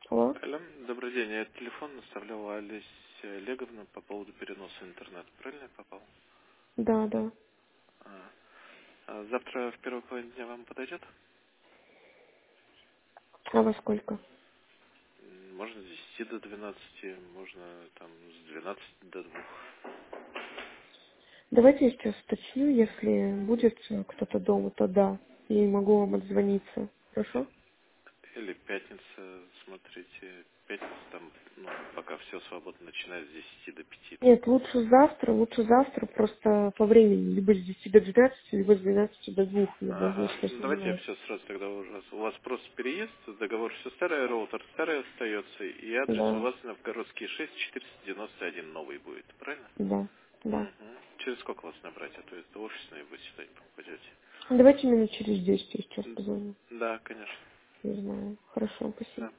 Алло? Алло, добрый день. Я телефон наставлял Олеся Олеговна по поводу переноса интернета. Правильно я попал? Да, да. А. Завтра в первой половине дня вам подойдет? А во сколько? Можно с 10 до 12, можно там с 12 до 2. Давайте я сейчас уточню, если будет кто-то дома, то да. И могу вам отзвониться. Хорошо? Или пятница, смотрите. Пятница там, пока все свободно, начиная с 10 до 5. Нет, лучше завтра, просто по времени. Либо с 10 до 12, либо с 12 до 2. Я должна Ага. сейчас Ну, давайте я понимать. все сразу тогда у вас просто переезд, договор все старое, роутер старый остается, и адрес у Да, вас Новгородский 6, 491 новый будет, правильно? да, да. Угу. Через сколько вас набрать, а то это офисное, вы сюда не попадете. Давайте минут через 10 я сейчас М, позвоню. Да, конечно. Не знаю. Хорошо, спасибо. Да.